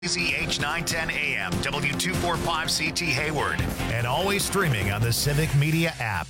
WBZH 910 AM, W245CT Hayward, and always streaming on the Civic Media app.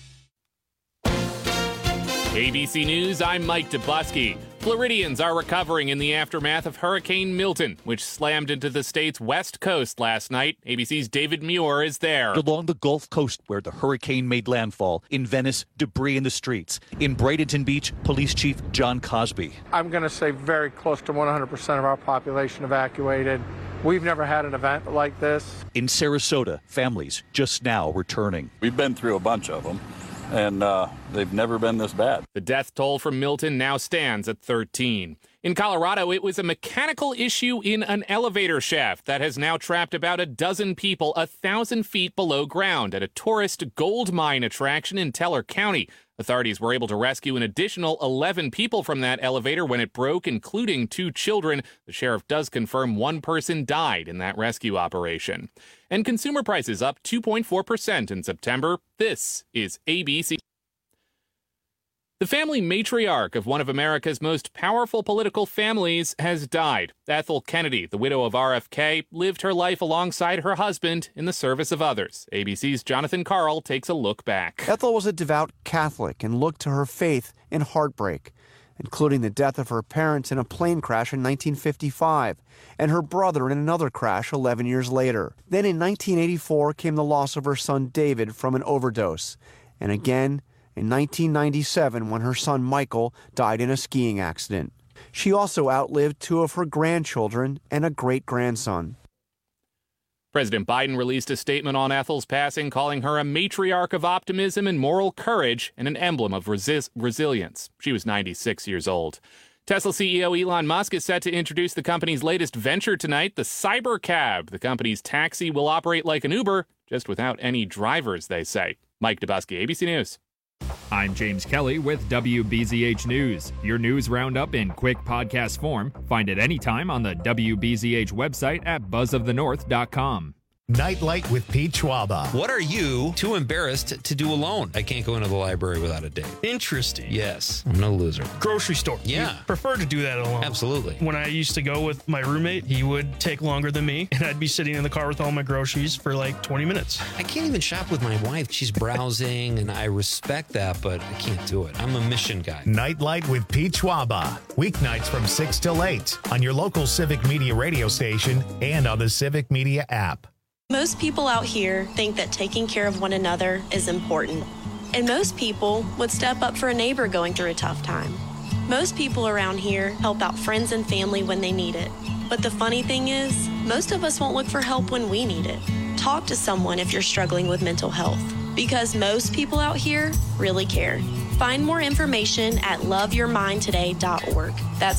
ABC News, I'm Mike Dubusky. Floridians are recovering in the aftermath of Hurricane Milton, which slammed into the state's west coast last night. ABC's David Muir is there. Along the Gulf Coast where the hurricane made landfall. In Venice, debris in the streets. In Bradenton Beach, Police Chief John Cosby. I'm going to say very close to 100% of our population evacuated. We've never had an event like this. In Sarasota, families just now returning. We've been through a bunch of them, and they've never been this bad. The death toll from Milton now stands at 13. In Colorado, it was a mechanical issue in an elevator shaft that has now trapped about a dozen people 1,000 feet below ground at a tourist gold mine attraction in Teller County. Authorities were able to rescue an additional 11 people from that elevator when it broke, including 2 children. The sheriff does confirm 1 person died in that rescue operation. And consumer prices up 2.4% in September. This is ABC. The family matriarch of one of America's most powerful political families has died. Ethel Kennedy, the widow of RFK, lived her life alongside her husband in the service of others. ABC's Jonathan Karl takes a look back. Ethel was a devout Catholic and looked to her faith in heartbreak, including the death of her parents in a plane crash in 1955 and her brother in another crash 11 years later. Then in 1984 came the loss of her son David from an overdose, and again in 1997 when her son Michael died in a skiing accident. She also outlived 2 of her grandchildren and a great-grandson. President Biden released a statement on Ethel's passing, calling her a matriarch of optimism and moral courage and an emblem of resilience. She was 96 years old. Tesla CEO Elon Musk is set to introduce the company's latest venture tonight, the Cybercab. The company's taxi will operate like an Uber, just without any drivers, they say. Mike Dubusky, ABC News. I'm James Kelly with WBZH News. Your news roundup in quick podcast form. Find it anytime on the WBZH website at buzzofthenorth.com. Nightlight with Pete Schwaba. What are you too embarrassed to do alone? I can't go into the library without a date. Interesting. Yes, I'm no loser. Grocery store. Yeah. You prefer to do that alone. Absolutely. When I used to go with my roommate, he would take longer than me, and I'd be sitting in the car with all my groceries for like 20 minutes. I can't even shop with my wife. She's browsing, and I respect that, but I can't do it. I'm a mission guy. Nightlight with Pete Schwaba. Weeknights from 6 till 8 on your local Civic Media radio station and on the Civic Media app. Most people out here think that taking care of one another is important. And most people would step up for a neighbor going through a tough time. Most people around here help out friends and family when they need it. But the funny thing is, most of us won't look for help when we need it. Talk to someone if you're struggling with mental health, because most people out here really care. Find more information at loveyourmindtoday.org. That's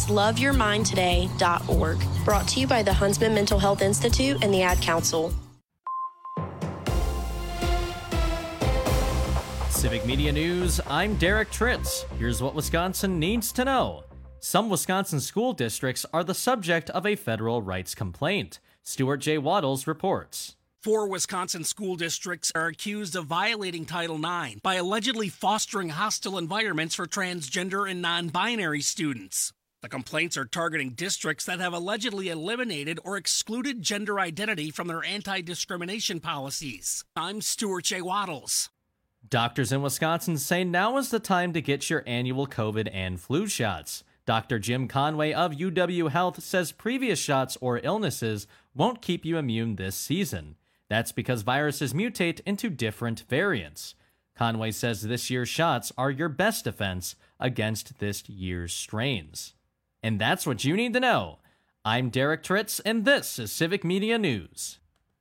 loveyourmindtoday.org. Brought to you by the Huntsman Mental Health Institute and the Ad Council. Civic Media News, I'm Derek Tritz. Here's what Wisconsin needs to know. Some Wisconsin school districts are the subject of a federal rights complaint. Stuart J. Waddles reports. 4 Wisconsin school districts are accused of violating Title IX by allegedly fostering hostile environments for transgender and non-binary students. The complaints are targeting districts that have allegedly eliminated or excluded gender identity from their anti-discrimination policies. I'm Stuart J. Waddles. Doctors in Wisconsin say now is the time to get your annual COVID and flu shots. Dr. Jim Conway of UW Health says previous shots or illnesses won't keep you immune this season. That's because viruses mutate into different variants. Conway says this year's shots are your best defense against this year's strains. And that's what you need to know. I'm Derek Tritz, and this is Civic Media News.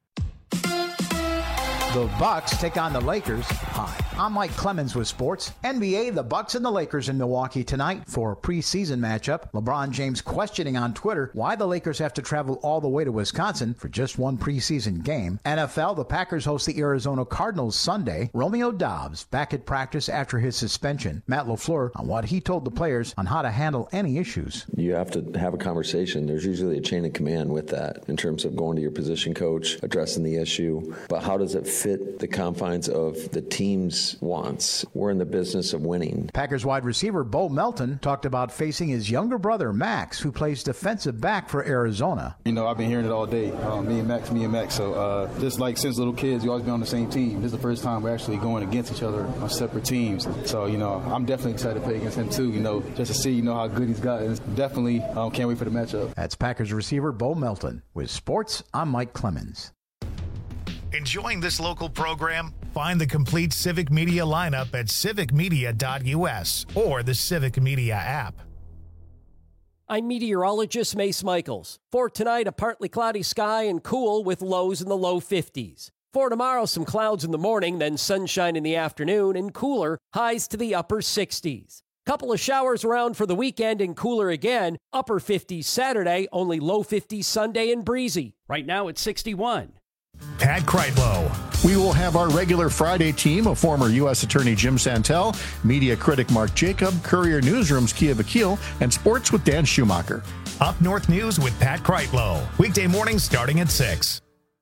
The Bucks take on the Lakers. Hi, I'm Mike Clemens with sports. NBA, the Bucks and the Lakers in Milwaukee tonight for a preseason matchup. LeBron James questioning on Twitter why the Lakers have to travel all the way to Wisconsin for just one preseason game. NFL, the Packers host the Arizona Cardinals Sunday. Romeo Dobbs back at practice after his suspension. Matt LaFleur on what he told the players on how to handle any issues. You have to have a conversation. There's usually a chain of command with that in terms of going to your position coach, addressing the issue. But how does it fit fit the confines of the team's wants. We're in the business of winning. Packers wide receiver Bo Melton talked about facing his younger brother Max, who plays defensive back for Arizona. You know, I've been hearing it all day. Me and Max. So just like since little kids, we always been on the same team. This is the first time we're actually going against each other on separate teams. So, you know, I'm definitely excited to play against him too, you know, just to see, you know, how good he's got. And definitely can't wait for the matchup. That's Packers receiver Bo Melton. With sports, I'm Mike Clemens. Enjoying this local program? Find the complete Civic Media lineup at civicmedia.us or the Civic Media app. I'm meteorologist Mace Michaels. For tonight, a partly cloudy sky and cool with lows in the low 50s. For tomorrow, some clouds in the morning, then sunshine in the afternoon and cooler, highs to the upper 60s. Couple of showers around for the weekend and cooler again, upper 50s Saturday, only low 50s Sunday and breezy. Right now it's 61. Pat Kreitlow. We will have our regular Friday team of former U.S. Attorney Jim Santel, media critic Mark Jacob, Courier Newsroom's Kia Vakil, and sports with Dan Schumacher. Up North News with Pat Kreitlow. Weekday mornings starting at 6.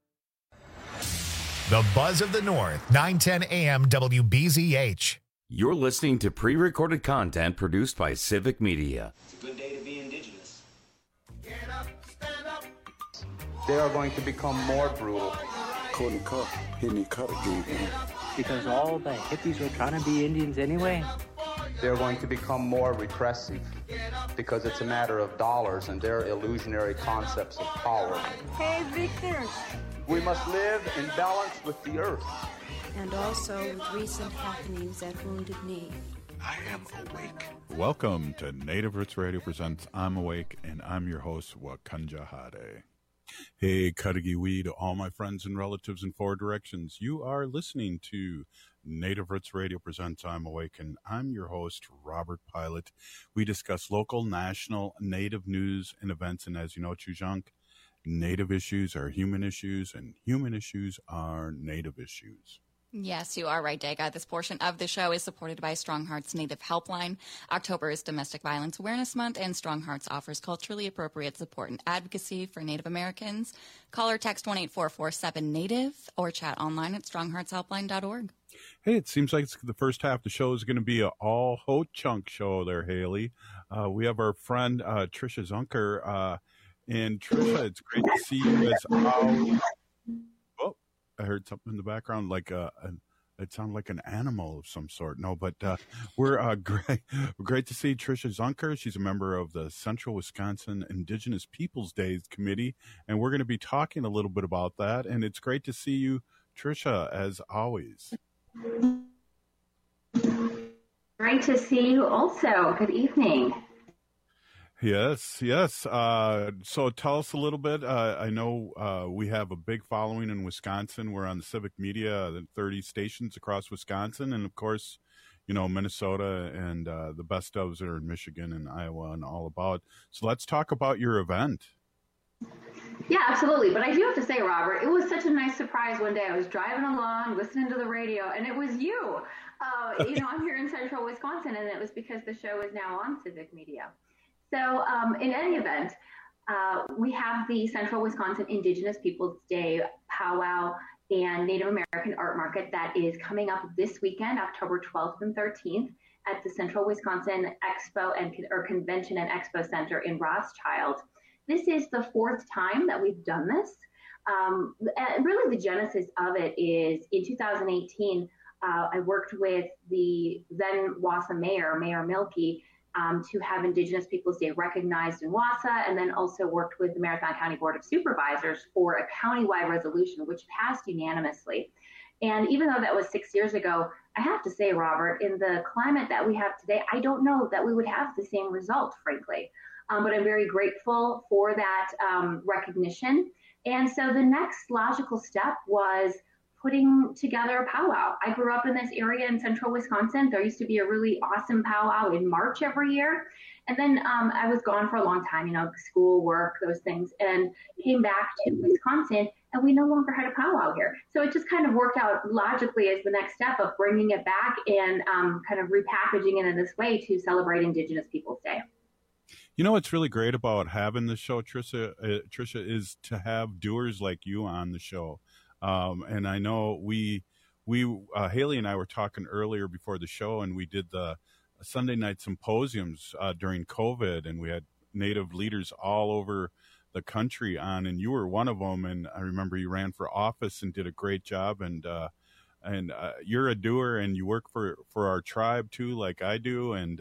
The Buzz of the North, 9:10 a.m. WBZH. You're listening to pre-recorded content produced by Civic Media. It's a good day to be indigenous. Get up, stand up. They are going to become more brutal. Couldn't cut, hitting cut again. Because all the hippies were trying to be Indians anyway. They're going to become more repressive because it's a matter of dollars and their illusionary concepts of power. Hey, Victor. We must live in balance with the earth. And also with recent happenings at Wounded Knee. I am awake. Welcome to Native Roots Radio presents I'm Awake, and I'm your host, Wakanja Hade. Hey, Cudagy to all my friends and relatives in 4 directions. You are listening to Native Roots Radio presents I'm Awake, and I'm your host, Robert Pilot. We discuss local, national, Native news and events, and as you know, Chujunk, Native issues are human issues, and human issues are Native issues. Yes, you are right, Daga. This portion of the show is supported by Strong Hearts Native Helpline. October is Domestic Violence Awareness Month, and Strong Hearts offers culturally appropriate support and advocacy for Native Americans. Call or text 1-844-7-NATIVE or chat online at strongheartshelpline.org. Hey, it seems like the first half of the show is going to be an all-ho-chunk show there, Haley. We have our friend Trisha Zunker. And Trisha, it's great to see you as how... Oh, I heard something in the background, like it sounded like an animal of some sort. No, but we're great to see Trisha Zunker. She's a member of the Central Wisconsin Indigenous Peoples Days Committee, and we're going to be talking a little bit about that. And it's great to see you, Trisha, as always. Great to see you also. Good evening. Yes. So tell us a little bit. I know we have a big following in Wisconsin. We're on the Civic Media, 30 stations across Wisconsin, and of course, you know, Minnesota and the best ofs are in Michigan and Iowa and all about. So let's talk about your event. Yeah, absolutely. But I do have to say, Robert, it was such a nice surprise one day. I was driving along, listening to the radio, and it was you. I'm here in Central Wisconsin, and it was because the show is now on Civic Media. So in any event, we have the Central Wisconsin Indigenous Peoples Day powwow and Native American art market that is coming up this weekend, October 12th and 13th at the Central Wisconsin Expo or Convention and Expo Center in Rothschild. This is the 4th time that we've done this. And really the genesis of it is in 2018, I worked with the then Wausau Mayor Milkey, to have Indigenous Peoples Day recognized in Wausau, and then also worked with the Marathon County Board of Supervisors for a countywide resolution, which passed unanimously. And even though that was 6 years ago, I have to say, Robert, in the climate that we have today, I don't know that we would have the same result, frankly. But I'm very grateful for that recognition. And so the next logical step was putting together a powwow. I grew up in this area in Central Wisconsin. There used to be a really awesome powwow in March every year. And then I was gone for a long time, school, work, those things, and came back to Wisconsin, and we no longer had a powwow here. So it just kind of worked out logically as the next step of bringing it back and kind of repackaging it in this way to celebrate Indigenous Peoples Day. You know what's really great about having the show, Trisha, is to have doers like you on the show. And I know we Haley and I were talking earlier before the show, and we did the Sunday night symposiums during COVID, and we had Native leaders all over the country on, and you were one of them. And I remember you ran for office and did a great job. And you're a doer, and you work for our tribe too, like I do. And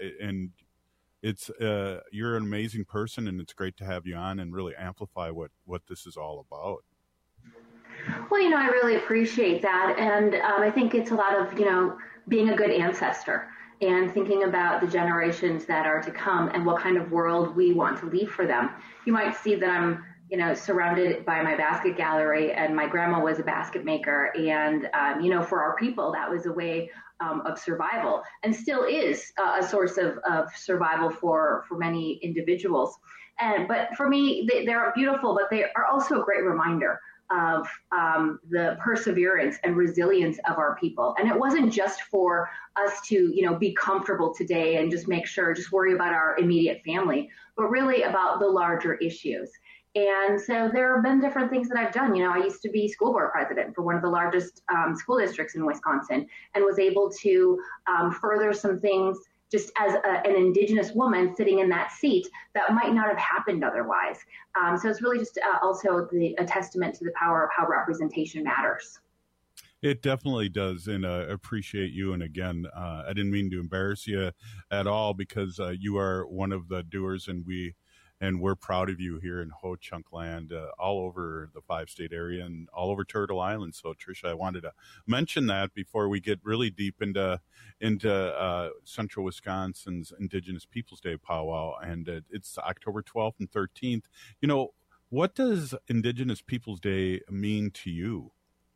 it's you're an amazing person, and it's great to have you on and really amplify what this is all about. Well, I really appreciate that. And I think it's a lot of, being a good ancestor and thinking about the generations that are to come and what kind of world we want to leave for them. You might see that I'm, surrounded by my basket gallery, and my grandma was a basket maker. And, for our people, that was a way of survival, and still is a source of survival for many individuals. But for me, they're beautiful, but they are also a great reminder of the perseverance and resilience of our people. And it wasn't just for us to, be comfortable today and just worry about our immediate family, but really about the larger issues. And so there have been different things that I've done. I used to be school board president for one of the largest school districts in Wisconsin, and was able to further some things just as an Indigenous woman sitting in that seat that might not have happened otherwise. So it's really just also a testament to the power of how representation matters. It definitely does, and appreciate you. And again, I didn't mean to embarrass you at all, because you are one of the doers, and we're proud of you here in Ho-Chunk land, all over the 5-state area and all over Turtle Island. So, Tricia, I wanted to mention that before we get really deep into Central Wisconsin's Indigenous Peoples Day powwow, and it's October 12th and 13th. What does Indigenous Peoples Day mean to you?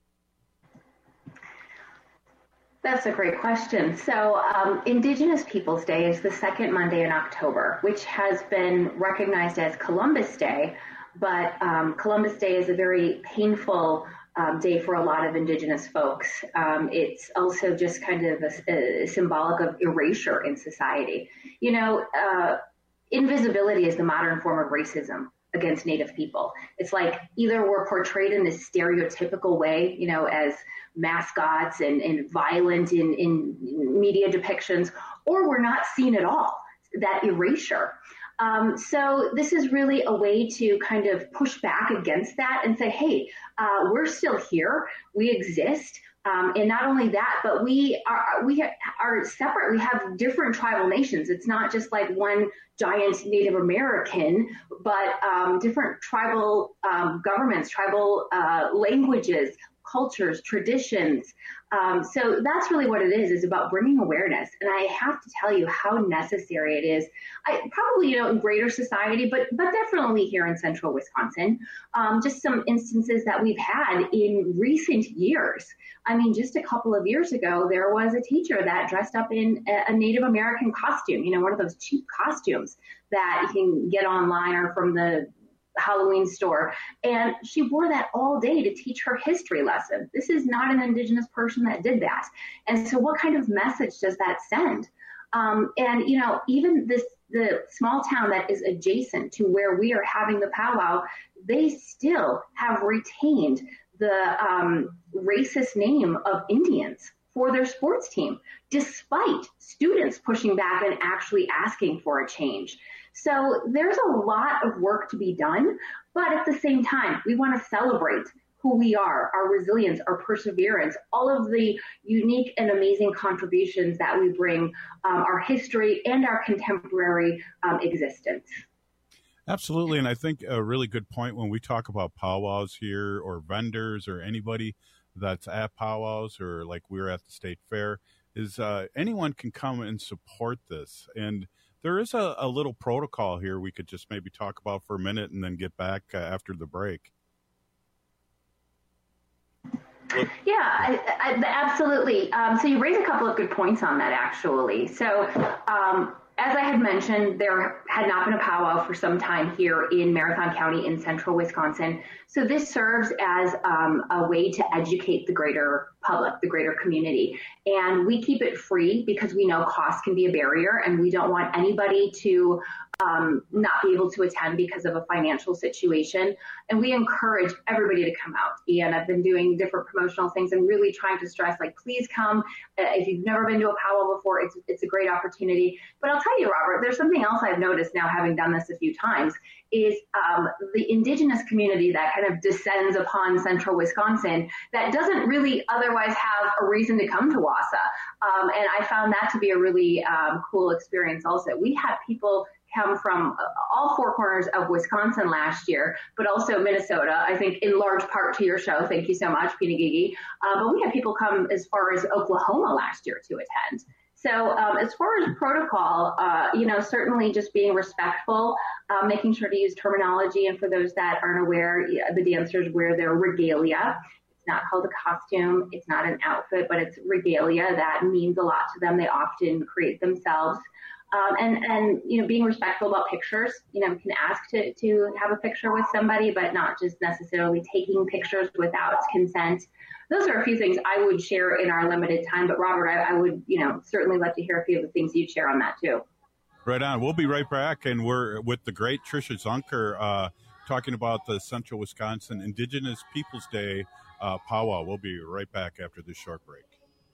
That's a great question. So Indigenous Peoples Day is the second Monday in October, which has been recognized as Columbus Day. But Columbus Day is a very painful day for a lot of Indigenous folks. It's also just kind of a symbolic of erasure in society. Invisibility is the modern form of racism against Native people. It's like either we're portrayed in this stereotypical way, as mascots and violent in media depictions, or we're not seen at all, that erasure. So this is really a way to kind of push back against that and say, hey, we're still here, we exist. And not only that, but we are separate. We have different tribal nations. It's not just like one giant Native American, but different tribal governments, tribal languages, cultures, traditions. So that's really what it is about bringing awareness. And I have to tell you how necessary it is. Probably, in greater society, but definitely here in central Wisconsin. Just some instances that we've had in recent years. I mean, just a couple of years ago, there was a teacher that dressed up in a Native American costume, one of those cheap costumes that you can get online or from the Halloween store, and she wore that all day to teach her history lesson. This is not an Indigenous person that did that. And so what kind of message does that send? And even the small town that is adjacent to where we are having the powwow, they still have retained the racist name of Indians for their sports team, despite students pushing back and actually asking for a change. So there's a lot of work to be done, but at the same time, we want to celebrate who we are, our resilience, our perseverance, all of the unique and amazing contributions that we bring, our history and our contemporary existence. Absolutely. And I think a really good point when we talk about powwows here, or vendors, or anybody that's at powwows, or like we're at the state fair, is anyone can come and support this. And there is a little protocol here we could just maybe talk about for a minute and then get back after the break. Yeah, absolutely. So you raise a couple of good points on that, actually. So as I had mentioned, there had not been a powwow for some time here in Marathon County in central Wisconsin. So this serves as a way to educate the greater public, the greater community. And we keep it free because we know cost can be a barrier, and we don't want anybody to not be able to attend because of a financial situation. And we encourage everybody to come out. And I've been doing different promotional things and really trying to stress, like, please come. If you've never been to a powwow before, it's a great opportunity. But I'll tell you, Robert, there's something else I've noticed now, having done this a few times, is the indigenous community that kind of descends upon central Wisconsin that doesn't really otherwise have a reason to come to Wausau. And I found that to be a really cool experience also. We had people come from all four corners of Wisconsin last year, but also Minnesota, I think in large part to your show. Thank you so much, Pinagigi. But we had people come as far as Oklahoma last year to attend. So as far as protocol, certainly just being respectful, making sure to use terminology. And for those that aren't aware, the dancers wear their regalia. It's not called a costume. It's not an outfit, but it's regalia. That means a lot to them. They often create themselves. And being respectful about pictures. We can ask to have a picture with somebody, but not just necessarily taking pictures without consent. Those are a few things I would share in our limited time. But Robert, I would, certainly love to hear a few of the things you'd share on that too. Right on. We'll be right back, and we're with the great Tricia Zunker talking about the Central Wisconsin Indigenous Peoples Day powwow. We'll be right back after this short break.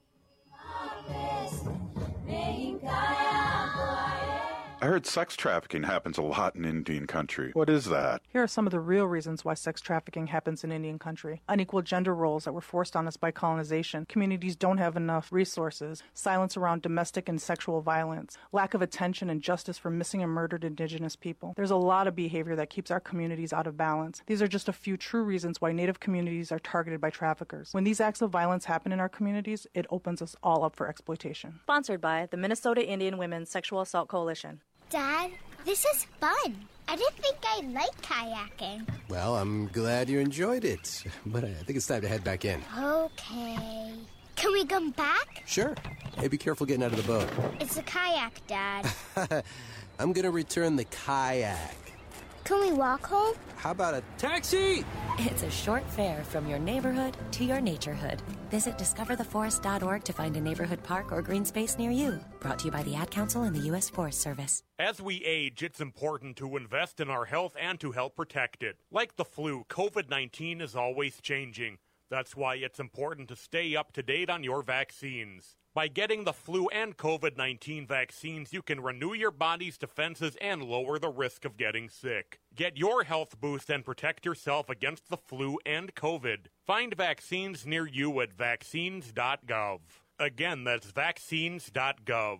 I heard sex trafficking happens a lot in Indian country. What is that? Here are some of the real reasons why sex trafficking happens in Indian country. Unequal gender roles that were forced on us by colonization. Communities don't have enough resources. Silence around domestic and sexual violence. Lack of attention and justice for missing and murdered Indigenous people. There's a lot of behavior that keeps our communities out of balance. These are just a few true reasons why Native communities are targeted by traffickers. When these acts of violence happen in our communities, it opens us all up for exploitation. Sponsored by the Minnesota Indian Women's Sexual Assault Coalition. Dad, this is fun. I didn't think I liked kayaking. Well, I'm glad you enjoyed it, but I think it's time to head back in. Okay. Can we come back? Sure. Hey, be careful getting out of the boat. It's a kayak, Dad. I'm gonna return the kayak. Can we walk home? How about a taxi? It's a short fare from your neighborhood to your naturehood. Visit discovertheforest.org to find a neighborhood park or green space near you. Brought to you by the Ad Council and the U.S. Forest Service. As we age, it's important to invest in our health and to help protect it. Like the flu, COVID-19 is always changing. That's why it's important to stay up to date on your vaccines. By getting the flu and COVID-19 vaccines, you can renew your body's defenses and lower the risk of getting sick. Get your health boost and protect yourself against the flu and COVID. Find vaccines near you at vaccines.gov. Again, that's vaccines.gov.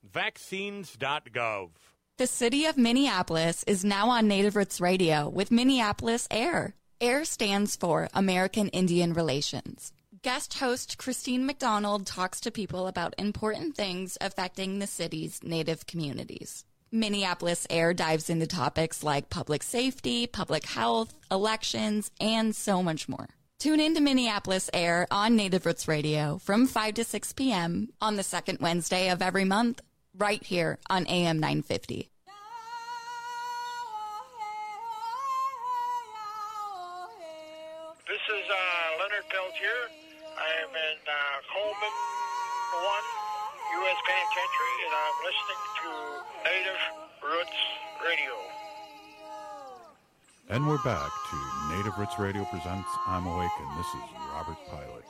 Vaccines.gov. The city of Minneapolis is now on Native Roots Radio with Minneapolis AIR. AIR stands for American Indian Relations. Guest host Christine McDonald talks to people about important things affecting the city's Native communities. Minneapolis AIR dives into topics like public safety, public health, elections, and so much more. Tune in to Minneapolis AIR on Native Roots Radio from 5 to 6 p.m. on the second Wednesday of every month, right here on AM 950. This is Leonard Peltier. I am in Coleman 1, U.S. Penitentiary, and I'm listening to Native Roots Radio. And we're back to Native Roots Radio presents I'm Awake, and this is Robert Pilot.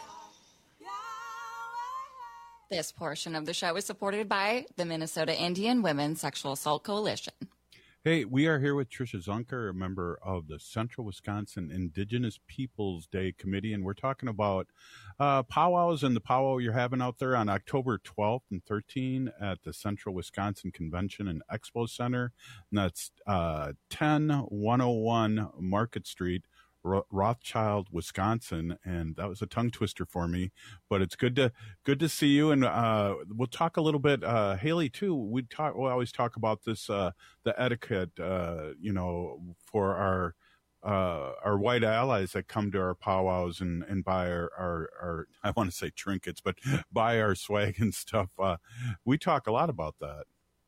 This portion of the show is supported by the Minnesota Indian Women's Sexual Assault Coalition. Hey, we are here with Tricia Zunker, a member of the Central Wisconsin Indigenous Peoples Day Committee, and we're talking about powwows and the powwow you're having out there on October 12th and 13th at the Central Wisconsin Convention and Expo Center. And that's 10101 Market Street, Rothschild, Wisconsin, and that was a tongue twister for me, but it's good to see you. And we'll talk a little bit, Haley, too. We always talk about this, the etiquette, for our white allies that come to our powwows and buy our I want to say trinkets, but buy our swag and stuff. We talk a lot about that.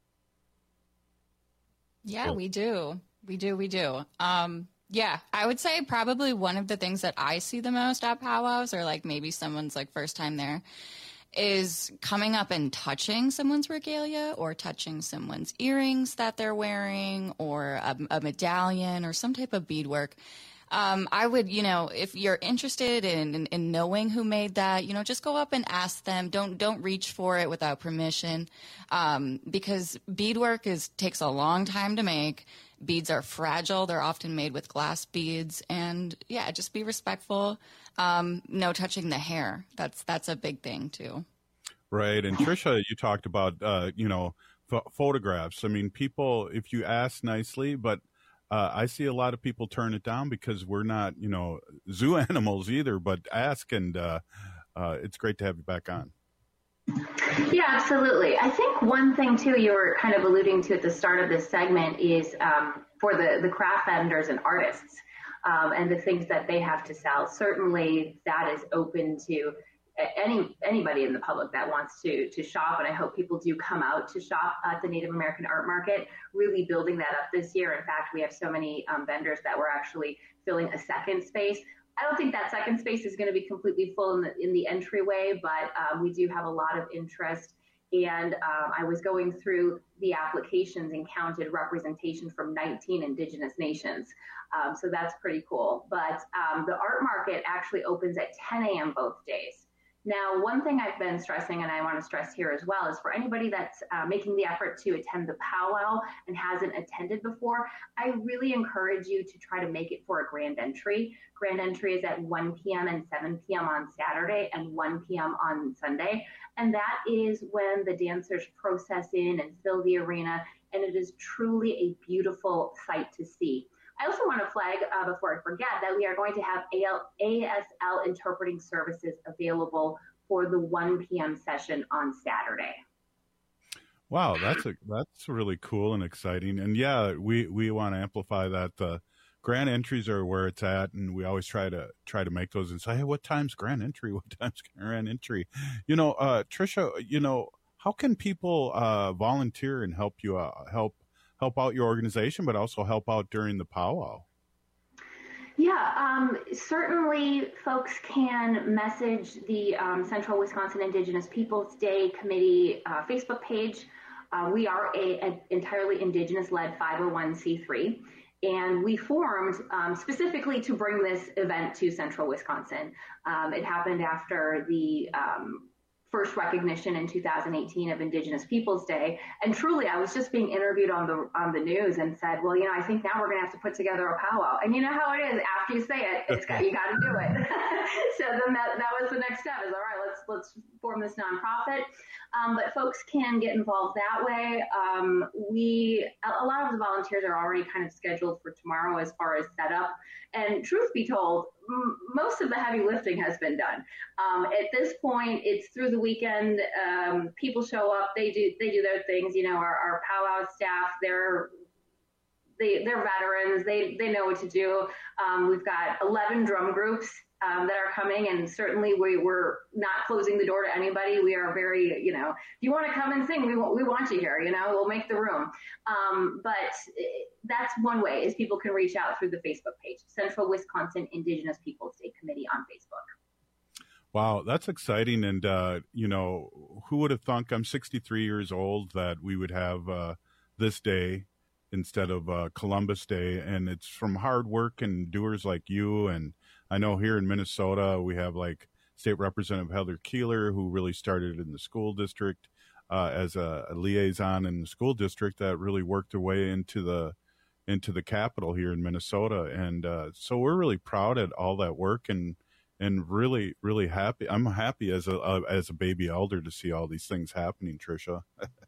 Yeah, we do. Yeah, I would say probably one of the things that I see the most at powwows, or like maybe someone's like first time there, is coming up and touching someone's regalia or touching someone's earrings that they're wearing or a medallion or some type of beadwork. I would, if you're interested in knowing who made that, just go up and ask them. Don't reach for it without permission, because beadwork takes a long time to make. Beads are fragile. They're often made with glass beads, and just be respectful. No touching the hair. That's a big thing too. Right. And Tricia, you talked about, photographs. I mean, people, if you ask nicely, but I see a lot of people turn it down because we're not, zoo animals either, but ask, and it's great to have you back on. Yeah, absolutely. I think one thing, too, you were kind of alluding to at the start of this segment is for the craft vendors and artists and the things that they have to sell. Certainly that is open to anybody in the public that wants to shop, and I hope people do come out to shop at the Native American Art Market, really building that up this year. In fact, we have so many vendors that we're actually filling a second space. I don't think that second space is going to be completely full in the entryway, but we do have a lot of interest. And I was going through the applications and counted representation from 19 Indigenous nations. So that's pretty cool. But the art market actually opens at 10 a.m. both days. Now, one thing I've been stressing, and I want to stress here as well, is for anybody that's making the effort to attend the powwow and hasn't attended before, I really encourage you to try to make it for a grand entry. Grand entry is at 1 p.m. and 7 p.m. on Saturday and 1 p.m. on Sunday. And that is when the dancers process in and fill the arena, and it is truly a beautiful sight to see. I also want to flag, before I forget, that we are going to have ASL interpreting services available for the 1 p.m. session on Saturday. Wow, that's really cool and exciting. And yeah, we want to amplify that. The grand entries are where it's at, and we always try to make those and say, hey, what time's grand entry? What time's grand entry? Tricia, how can people volunteer and help you help out your organization, but also help out during the powwow? Yeah, certainly folks can message the Central Wisconsin Indigenous Peoples Day Committee Facebook page. We are an entirely Indigenous-led 501c3, and we formed specifically to bring this event to Central Wisconsin. It happened after the first recognition in 2018 of Indigenous Peoples Day. And truly, I was just being interviewed on the news and said, well, I think now we're going to have to put together a powwow. And you know how it is. After you say it, you got to do it. So then that was the next step is, all right, let's form this nonprofit. But folks can get involved that way. A lot of the volunteers are already kind of scheduled for tomorrow as far as setup. And truth be told, most of the heavy lifting has been done. At this point, it's through the weekend. People show up, they do their things. Our powwow staff, they're veterans. They know what to do. We've got 11 drum groups that are coming, and certainly we're not closing the door to anybody. We are very, if you want to come and sing, we want you here, we'll make the room. But that's one way is people can reach out through the Facebook page, Central Wisconsin Indigenous Peoples Day Committee on Facebook. Wow, that's exciting. And, who would have thunk, I'm 63 years old, that we would have this day instead of Columbus Day. And it's from hard work and doers like you. And I know here in Minnesota, we have like State Representative Heather Keeler, who really started in the school district as a liaison in the school district that really worked their way into the capital here in Minnesota. And so we're really proud at all that work and really, really happy. I'm happy as a baby elder to see all these things happening, Tricia.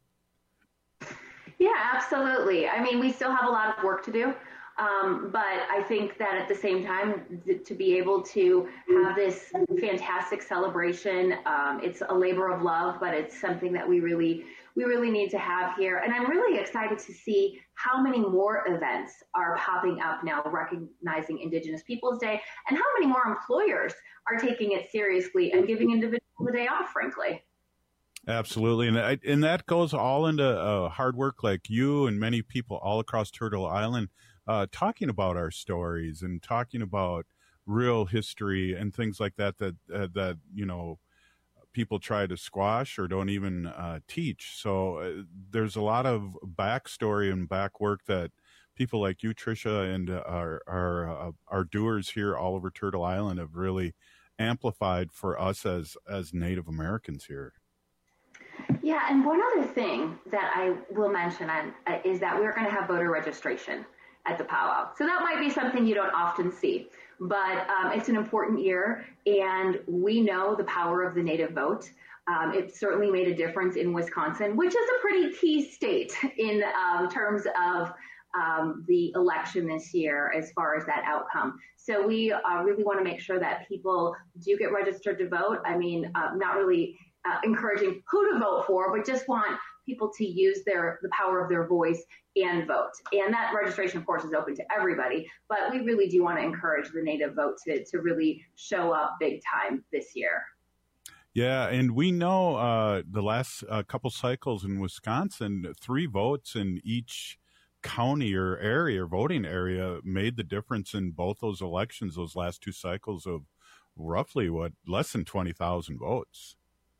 Yeah, absolutely. I mean, we still have a lot of work to do. But I think that at the same time, to be able to have this fantastic celebration, it's a labor of love, but it's something that we really need to have here. And I'm really excited to see how many more events are popping up now recognizing Indigenous Peoples Day, and how many more employers are taking it seriously and giving individuals a day off, frankly. Absolutely. And that goes all into hard work like you and many people all across Turtle Island, talking about our stories and talking about real history and things like that people try to squash or don't even teach. So there's a lot of backstory and back work that people like you, Tricia, and our doers here all over Turtle Island have really amplified for us as Native Americans here. Yeah, and one other thing that I will mention is that we're going to have voter registration at the powwow. So that might be something you don't often see, but it's an important year, and we know the power of the Native vote. It certainly made a difference in Wisconsin, which is a pretty key state in terms of the election this year as far as that outcome. So we really want to make sure that people do get registered to vote. I mean, not really encouraging who to vote for, but just want people to use the power of their voice and vote. And that registration, of course, is open to everybody, but we really do want to encourage the Native vote to really show up big time this year. Yeah, and we know the last couple cycles in Wisconsin, 3 votes in each county or area, or voting area, made the difference in both those elections, those last 2 cycles of roughly, less than 20,000 votes.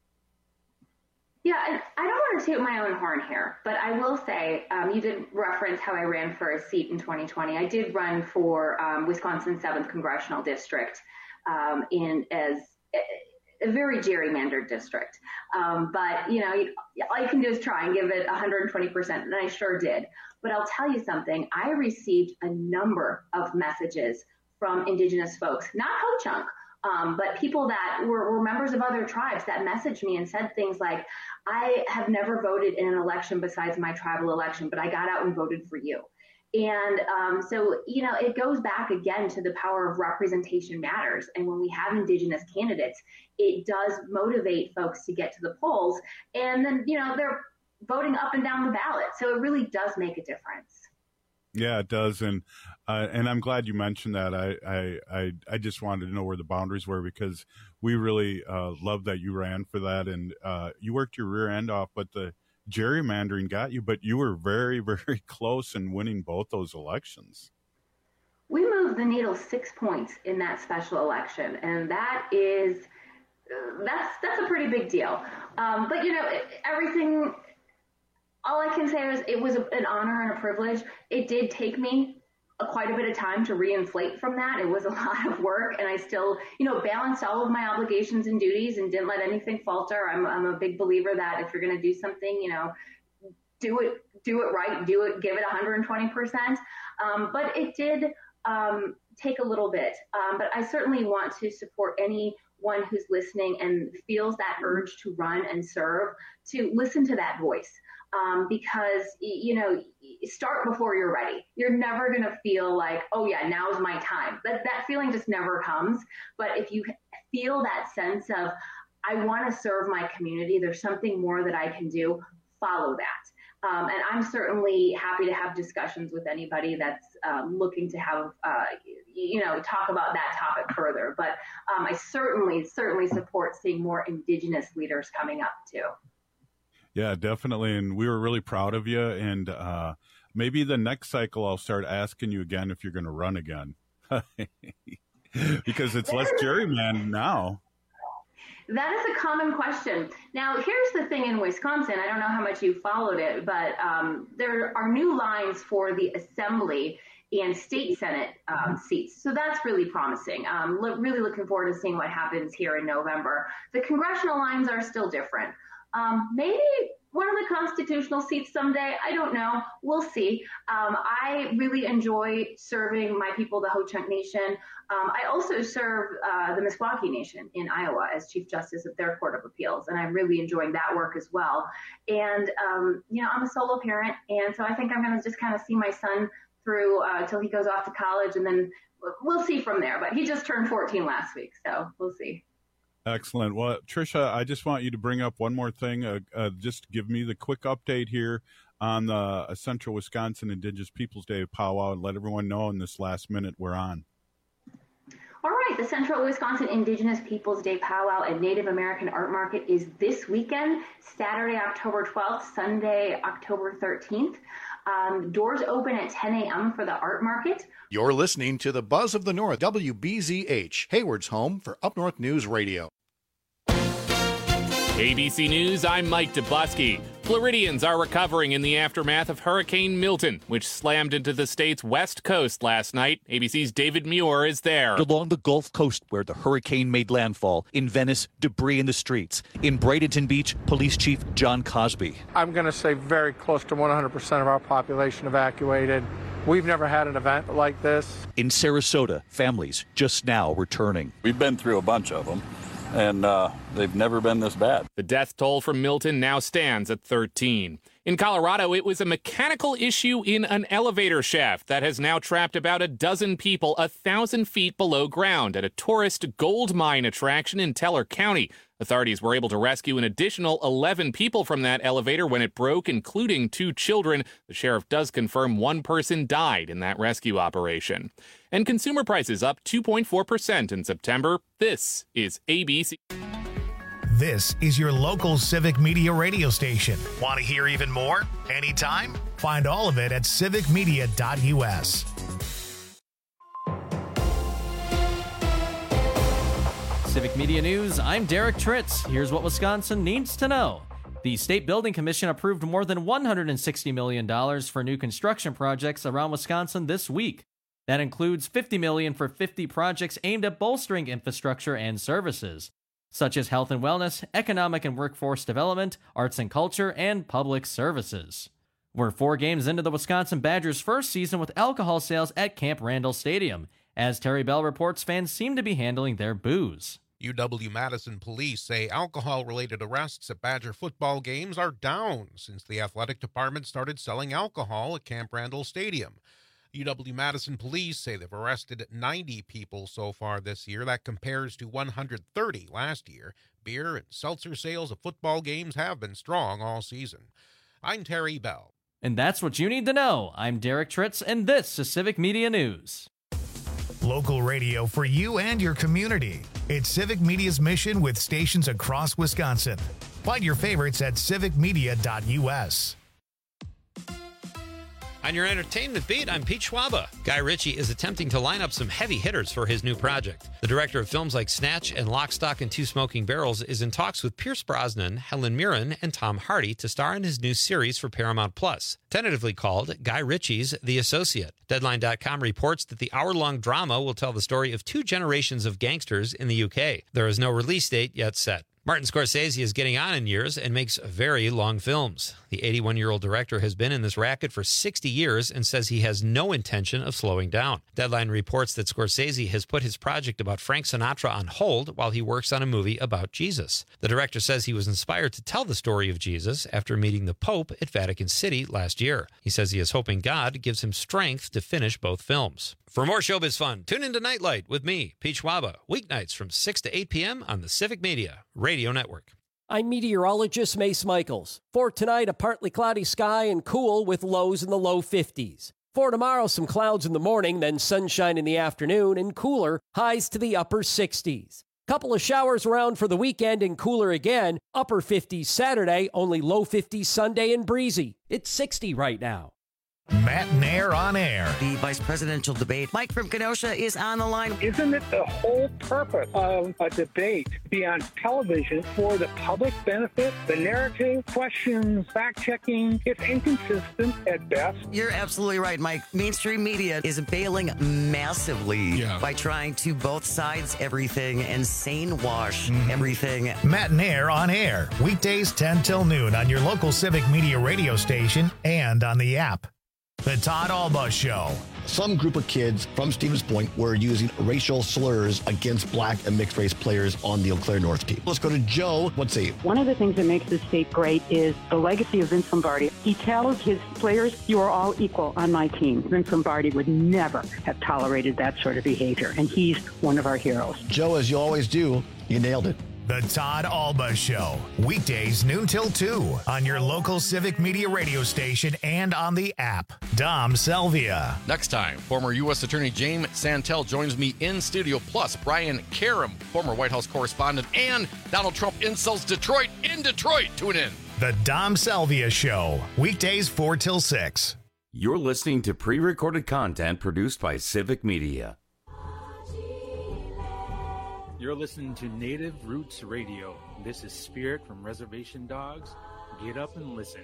Yeah, and I don't want to toot my own horn here, but I will say, you did reference how I ran for a seat in 2020. I did run for Wisconsin's 7th Congressional District as a very gerrymandered district. But, you know, all you can do is try and give it 120%, and I sure did. But I'll tell you something, I received a number of messages from Indigenous folks, not Ho-Chunk, but people that were members of other tribes that messaged me and said things like, I have never voted in an election besides my tribal election, but I got out and voted for you. And so, you know, it goes back again to the power of representation matters. And when we have Indigenous candidates, it does motivate folks to get to the polls. And then, you know, they're voting up and down the ballot. So it really does make a difference. Yeah, it does, and I'm glad you mentioned that. I just wanted to know where the boundaries were, because we really love that you ran for that, and you worked your rear end off, but the gerrymandering got you, but you were very, very close in winning both those elections. We moved the needle 6 points in that special election, and that is that's a pretty big deal. But you know, everything. All I can say is it was an honor and a privilege. It did take me quite a bit of time to reinflate from that. It was a lot of work, and I still, you know, balanced all of my obligations and duties and didn't let anything falter. I'm a big believer that if you're going to do something, you know, do it right, give it 120%. But it did take a little bit. But I certainly want to support anyone who's listening and feels that urge to run and serve, to listen to that voice. Because, you know, start before you're ready. You're never going to feel like, oh yeah, now's my time. That feeling just never comes. But if you feel that sense of, I want to serve my community, there's something more that I can do, follow that. And I'm certainly happy to have discussions with anybody that's looking to have, you know, talk about that topic further. But I certainly support seeing more Indigenous leaders coming up too. Yeah, definitely. And we were really proud of you. And maybe the next cycle, I'll start asking you again if you're going to run again. Because it's less gerrymandered now. That is a common question. Now, here's the thing in Wisconsin. I don't know how much you followed it, but there are new lines for the Assembly and State Senate seats. So that's really promising. Really looking forward to seeing what happens here in November. The congressional lines are still different. Maybe one of the constitutional seats someday. I don't know. We'll see. I really enjoy serving my people, the Ho-Chunk Nation. I also serve the Meskwaki Nation in Iowa as Chief Justice of their Court of Appeals, and I'm really enjoying that work as well. And, you know, I'm a solo parent, and so I think I'm going to just kind of see my son through till he goes off to college, and then we'll see from there. But he just turned 14 last week, so we'll see. Excellent. Well, Tricia, I just want you to bring up one more thing. Just give me the quick update here on the Central Wisconsin Indigenous Peoples Day powwow, and let everyone know in this last minute we're on. All right. The Central Wisconsin Indigenous Peoples Day powwow and Native American Art Market is this weekend, Saturday, October 12th, Sunday, October 13th. Doors open at 10 a.m. for the art market. You're listening to the Buzz of the North, WBZH, Hayward's home for Up North News Radio. ABC News, I'm Mike Dubusky. Floridians are recovering in the aftermath of Hurricane Milton, which slammed into the state's west coast last night. ABC's David Muir is there. Along the Gulf Coast where the hurricane made landfall. In Venice, debris in the streets. In Bradenton Beach, Police Chief John Cosby. I'm going to say very close to 100% of our population evacuated. We've never had an event like this. In Sarasota, families just now returning. We've been through a bunch of them, and they've never been this bad. The death toll from Milton now stands at 13. In Colorado, it was a mechanical issue in an elevator shaft that has now trapped about a dozen people 1,000 feet below ground at a tourist gold mine attraction in Teller County. Authorities were able to rescue an additional 11 people from that elevator when it broke, including 2 children. The sheriff does confirm 1 person died in that rescue operation. And consumer prices up 2.4% in September. This is ABC. This is your local Civic Media radio station. Want to hear even more? Anytime? Find all of it at civicmedia.us. Civic Media News, I'm Derek Tritz. Here's what Wisconsin needs to know. The State Building Commission approved more than $160 million for new construction projects around Wisconsin this week. That includes $50 million for 50 projects aimed at bolstering infrastructure and services, such as health and wellness, economic and workforce development, arts and culture, and public services. We're 4 games into the Wisconsin Badgers' first season with alcohol sales at Camp Randall Stadium. As Terry Bell reports, fans seem to be handling their booze. UW-Madison police say alcohol-related arrests at Badger football games are down since the athletic department started selling alcohol at Camp Randall Stadium. UW-Madison police say they've arrested 90 people so far this year. That compares to 130 last year. Beer and seltzer sales at football games have been strong all season. I'm Terry Bell. And that's what you need to know. I'm Derek Tritz, and this is Civic Media News. Local radio for you and your community. It's Civic Media's mission with stations across Wisconsin. Find your favorites at civicmedia.us. On your entertainment beat, I'm Pete Schwaba. Guy Ritchie is attempting to line up some heavy hitters for his new project. The director of films like Snatch and Lock, Stock, and Two Smoking Barrels is in talks with Pierce Brosnan, Helen Mirren, and Tom Hardy to star in his new series for Paramount Plus, tentatively called Guy Ritchie's The Associate. Deadline.com reports that the hour-long drama will tell the story of 2 generations of gangsters in the UK. There is no release date yet set. Martin Scorsese is getting on in years and makes very long films. The 81-year-old director has been in this racket for 60 years and says he has no intention of slowing down. Deadline reports that Scorsese has put his project about Frank Sinatra on hold while he works on a movie about Jesus. The director says he was inspired to tell the story of Jesus after meeting the Pope at Vatican City last year. He says he is hoping God gives him strength to finish both films. For more showbiz fun, tune into Nightlight with me, Pete Schwaba, weeknights from 6 to 8 p.m. on the Civic Media Radio Network. I'm meteorologist Mace Michaels. For tonight, a partly cloudy sky and cool with lows in the low 50s. For tomorrow, some clouds in the morning, then sunshine in the afternoon and cooler, highs to the upper 60s. Couple of showers around for the weekend and cooler again, upper 50s Saturday, only low 50s Sunday and breezy. It's 60 right now. Matt Nair on air. The vice presidential debate. Mike from Kenosha is on the line. Isn't it the whole purpose of a debate to be on television for the public benefit? The narrative, questions, fact-checking, it's inconsistent at best. You're absolutely right, Mike. Mainstream media is bailing massively by trying to both sides everything and sane wash everything. Matt Nair on air. Weekdays 10 till noon on your local Civic Media radio station and on the app. The Todd Alba Show. Some group of kids from Stevens Point were using racial slurs against black and mixed race players on the Eau Claire North team. Let's go to Joe. Let's see. One of the things that makes this state great is the legacy of Vince Lombardi. He tells his players, you are all equal on my team. Vince Lombardi would never have tolerated that sort of behavior, and he's one of our heroes. Joe, as you always do, you nailed it. The Todd Alba Show. Weekdays noon till 2 on your local Civic Media radio station and on the app. Dom Selvia. Next time, former U.S. Attorney James Santel joins me in studio, plus Brian Karam, former White House correspondent, and Donald Trump insults Detroit in Detroit. Tune in. The Dom Selvia Show. Weekdays 4 till 6. You're listening to pre-recorded content produced by Civic Media. You're listening to Native Roots Radio. This is Spirit from Reservation Dogs. Get up and listen.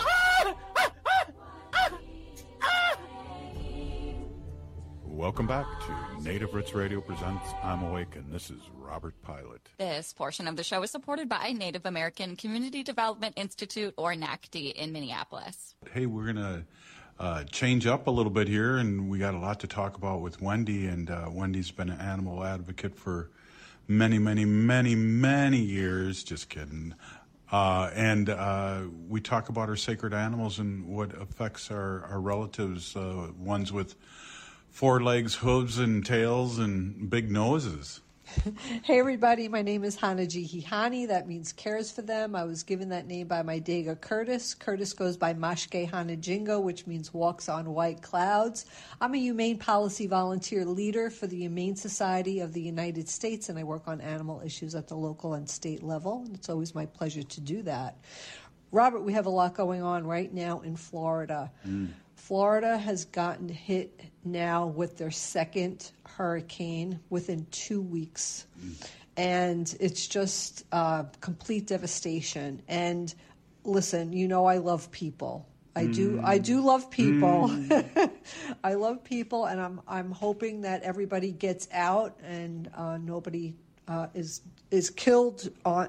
Welcome back to Native Roots Radio presents I'm Awake, and this is Robert Pilot. This portion of the show is supported by Native American Community Development Institute, or NACD, in Minneapolis. Hey, we're going to change up a little bit here, and we got a lot to talk about with Wendy, and Wendy's been an animal advocate for many, many, many, many years. Just kidding. And we talk about our sacred animals and what affects our relatives, ones with 4 legs, hooves, and tails, and big noses. Hey everybody, my name is Hanaji Hihani. That means cares for them. I was given that name by my Dega Curtis. Curtis goes by Mashke Hanajingo, which means walks on white clouds. I'm a humane policy volunteer leader for the Humane Society of the United States, and I work on animal issues at the local and state level. It's always my pleasure to do that. Robert, we have a lot going on right now in Florida. Florida has gotten hit now with their second hurricane within 2 weeks. And it's just complete devastation. And listen, you know I love people. I do love people. I love people, and I'm hoping that everybody gets out and nobody is killed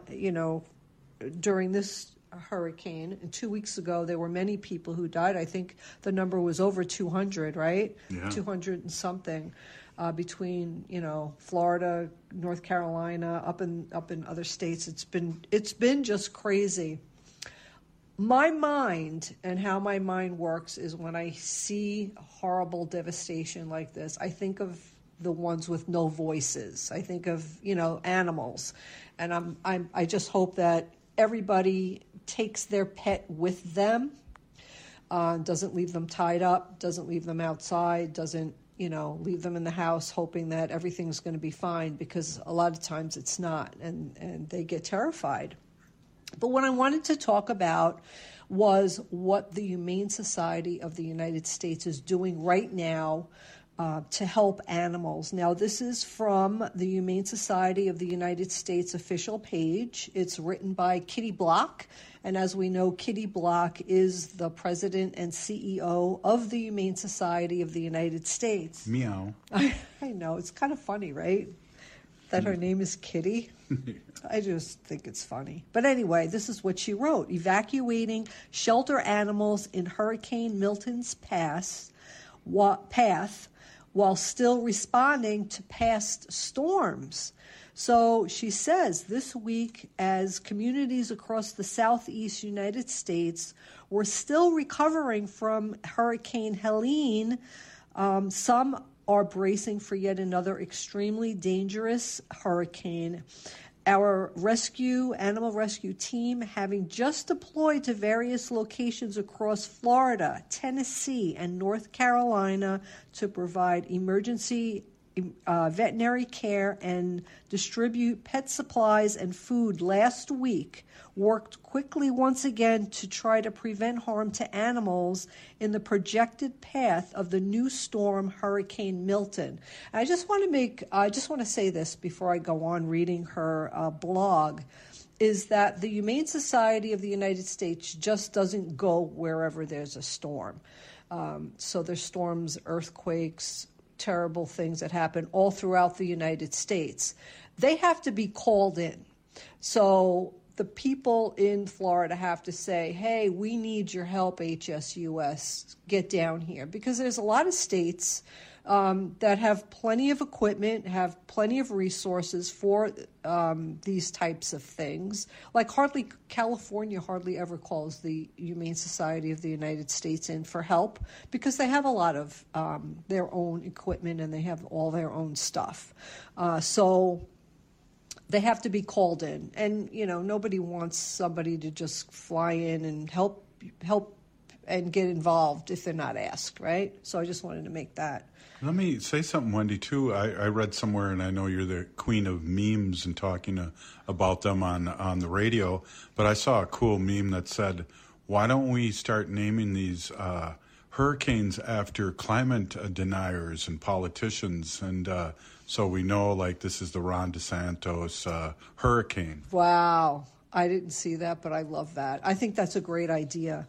during this hurricane. And 2 weeks ago, there were many people who died. I think the number was over 200, right? Yeah. 200 and something between, Florida, North Carolina, up in other states. It's been just crazy. My mind and how my mind works is when I see horrible devastation like this, I think of the ones with no voices. I think of, animals. And I just hope that everybody takes their pet with them, doesn't leave them tied up, doesn't leave them outside, doesn't, leave them in the house hoping that everything's going to be fine, because a lot of times it's not, and they get terrified. But what I wanted to talk about was what the Humane Society of the United States is doing right now to help animals. Now, this is from the Humane Society of the United States official page. It's written by Kitty Block. And as we know, Kitty Block is the president and CEO of the Humane Society of the United States. Meow. I know. It's kind of funny, right? That her name is Kitty. I just think it's funny. But anyway, this is what she wrote. Evacuating shelter animals in Hurricane Milton's path while still responding to past storms. So she says this week, as communities across the southeast United States were still recovering from Hurricane Helene, some are bracing for yet another extremely dangerous hurricane. Our animal rescue team, having just deployed to various locations across Florida, Tennessee, and North Carolina to provide emergency veterinary care and distribute pet supplies and food last week, worked quickly once again to try to prevent harm to animals in the projected path of the new storm, Hurricane Milton. I just want to say this before I go on reading her blog, is that the Humane Society of the United States just doesn't go wherever there's a storm. So there's storms, earthquakes, terrible things that happen all throughout the United States. They have to be called in. So the people in Florida have to say, hey, we need your help, HSUS, get down here. Because there's a lot of states that have plenty of equipment, have plenty of resources for these types of things. Like California hardly ever calls the Humane Society of the United States in for help because they have a lot of their own equipment and they have all their own stuff. So they have to be called in. And, nobody wants somebody to just fly in and help and get involved if they're not asked, right? So I just wanted to make that. Let me say something, Wendy, too. I read somewhere, and I know you're the queen of memes and talking about them on the radio, but I saw a cool meme that said, why don't we start naming these hurricanes after climate deniers and politicians? And So we know, like, this is the Ron DeSantis hurricane. Wow. I didn't see that, but I love that. I think that's a great idea.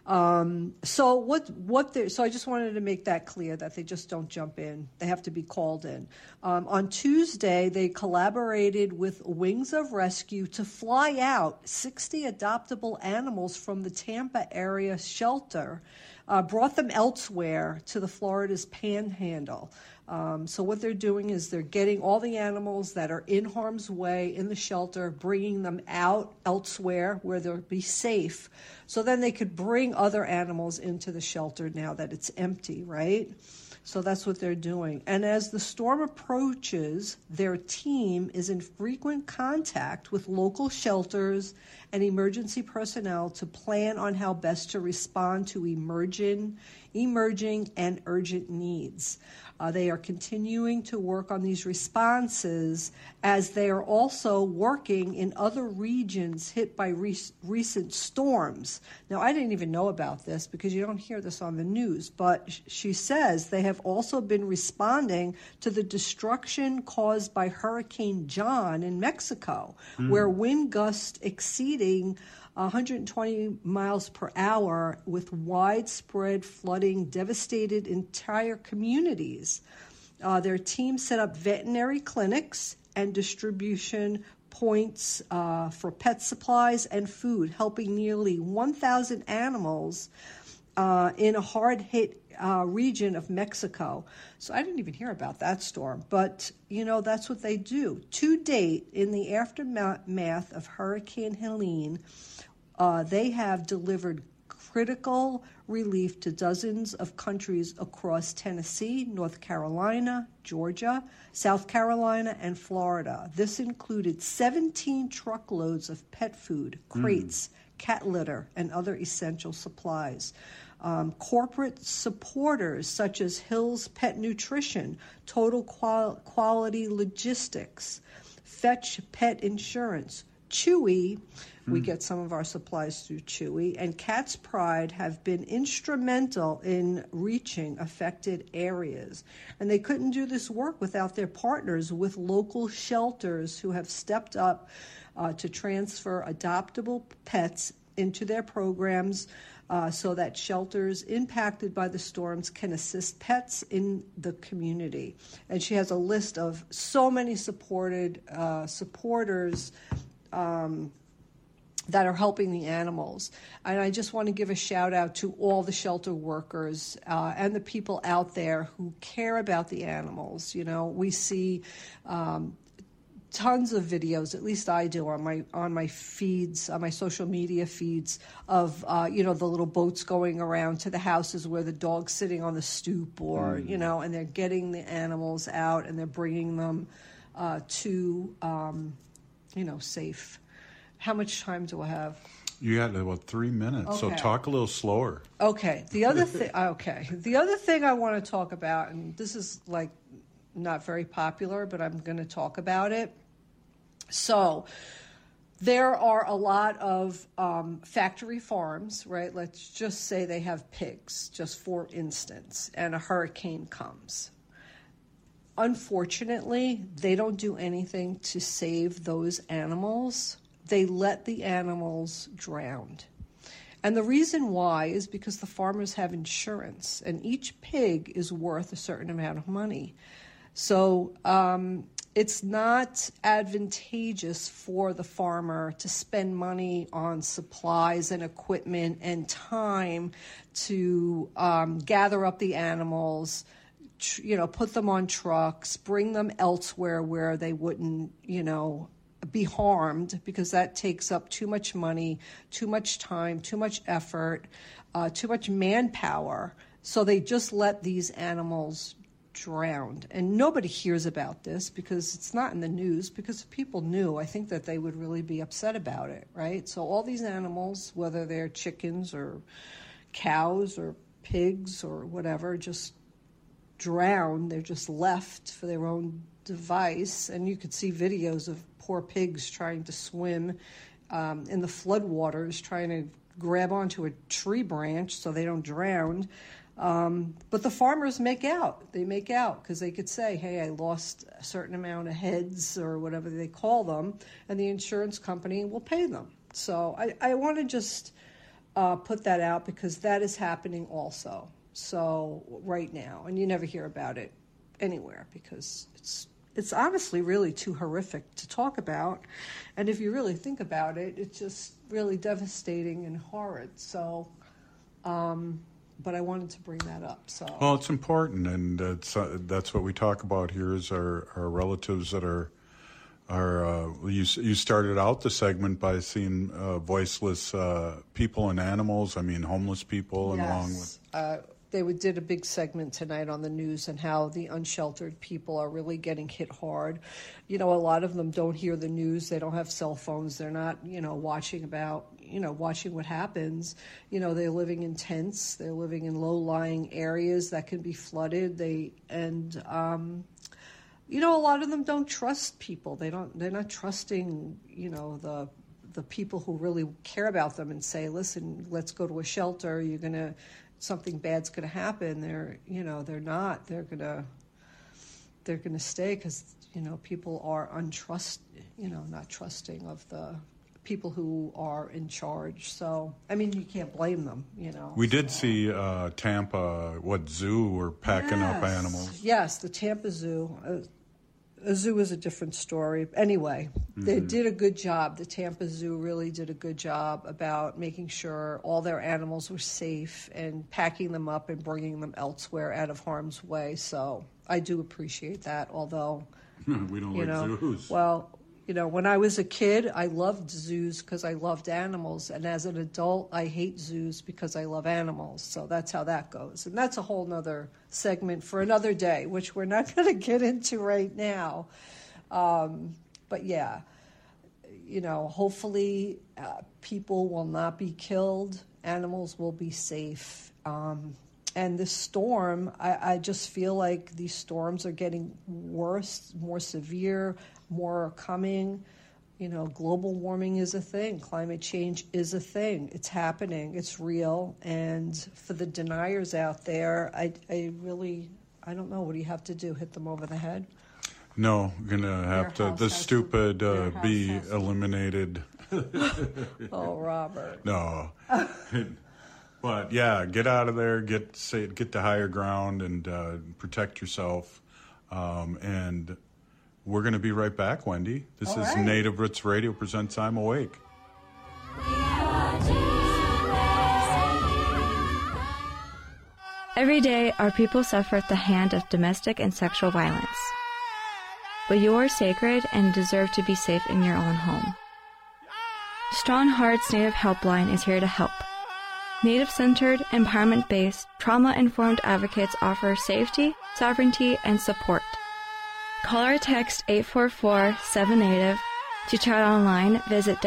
So I just wanted to make that clear that they just don't jump in. They have to be called in. On Tuesday, they collaborated with Wings of Rescue to fly out 60 adoptable animals from the Tampa area shelter, brought them elsewhere to the Florida's Panhandle. So what they're doing is they're getting all the animals that are in harm's way in the shelter, bringing them out elsewhere where they'll be safe. So then they could bring other animals into the shelter now that it's empty, right? So that's what they're doing. And as the storm approaches, their team is in frequent contact with local shelters and emergency personnel to plan on how best to respond to emerging and urgent needs. They are continuing to work on these responses as they are also working in other regions hit by recent storms. Now, I didn't even know about this because you don't hear this on the news, but she says they have also been responding to the destruction caused by Hurricane John in Mexico, where wind gusts exceeding 120 miles per hour with widespread flooding devastated entire communities. Their team set up veterinary clinics and distribution points for pet supplies and food, helping nearly 1,000 animals in a hard-hit region of Mexico. So I didn't even hear about that storm, but, that's what they do. To date, in the aftermath of Hurricane Helene, they have delivered critical relief to dozens of countries across Tennessee, North Carolina, Georgia, South Carolina, and Florida. This included 17 truckloads of pet food, crates, cat litter, and other essential supplies. Corporate supporters such as Hill's Pet Nutrition, Total Quality Logistics, Fetch Pet Insurance, Chewy, we get some of our supplies through Chewy, and Cat's Pride have been instrumental in reaching affected areas. And they couldn't do this work without their partners with local shelters who have stepped up to transfer adoptable pets into their programs so that shelters impacted by the storms can assist pets in the community. And she has a list of so many supporters that are helping the animals. And I just want to give a shout out to all the shelter workers and the people out there who care about the animals. We see tons of videos, at least I do, on my feeds, on my social media feeds of the little boats going around to the houses where the dog's sitting on the stoop, or and they're getting the animals out and they're bringing them to safe. How much time do I have? You got about 3 minutes, so talk a little slower. Okay. The other thing I want to talk about, and this is like not very popular, but I'm going to talk about it. So there are a lot of factory farms, right? Let's just say they have pigs, just for instance, and a hurricane comes. Unfortunately, they don't do anything to save those animals. They let the animals drown. And the reason why is because the farmers have insurance, and each pig is worth a certain amount of money. So it's not advantageous for the farmer to spend money on supplies and equipment and time to gather up the animals, put them on trucks, bring them elsewhere where they wouldn't, be harmed, because that takes up too much money, too much time, too much effort, too much manpower. So they just let these animals drown. And nobody hears about this because it's not in the news, because if people knew, I think that they would really be upset about it, right? So all these animals, whether they're chickens or cows or pigs or whatever, just drown. They're just left for their own device. And you could see videos of poor pigs trying to swim in the floodwaters, trying to grab onto a tree branch so they don't drown. But the farmers make out. They make out because they could say, hey, I lost a certain amount of heads or whatever they call them, and the insurance company will pay them. So I want to just put that out because that is happening also. So right now, and you never hear about it anywhere because it's honestly really too horrific to talk about. And if you really think about it, it's just really devastating and horrid. So, but I wanted to bring that up. So well, it's important, and that's what we talk about here is our relatives that are you started out the segment by seeing voiceless people and animals. I mean, homeless people, and along with. They did a big segment tonight on the news and how the unsheltered people are really getting hit hard. You know, a lot of them don't hear the news. They don't have cell phones. They're not, watching what happens. You know, they're living in tents. They're living in low-lying areas that can be flooded. A lot of them don't trust people. They're not trusting, the people who really care about them and say, listen, let's go to a shelter. Something bad's going to happen. They're not. They're going to stay because, people are not trusting of the people who are in charge. So, I mean, you can't blame them, We did see Tampa, zoo were packing up animals. Yes, the Tampa Zoo. A zoo is a different story. Anyway, they did a good job. The Tampa Zoo really did a good job about making sure all their animals were safe and packing them up and bringing them elsewhere out of harm's way. So I do appreciate that, although... we don't like zoos. Well, when I was a kid, I loved zoos because I loved animals. And as an adult, I hate zoos because I love animals. So that's how that goes. And that's a whole nother segment for another day, which we're not going to get into right now. But yeah, hopefully people will not be killed. Animals will be safe. And this storm, I just feel like these storms are getting worse, more severe, more are coming. Global warming is a thing. Climate change is a thing. It's happening. It's real. And for the deniers out there, I don't know. What do you have to do? Hit them over the head? No, we're going to have to. The stupid be eliminated. Oh, Robert. No. But yeah, get out of there, get to higher ground, and protect yourself. And we're going to be right back, Wendy. This is right. Native Roots Radio presents I'm Awake. Every day, our people suffer at the hand of domestic and sexual violence. But you are sacred and deserve to be safe in your own home. Strong Hearts Native Helpline is here to help. Native-centered, empowerment-based, trauma-informed advocates offer safety, sovereignty, and support. Call or text 844-7NATIVE. To chat online, visit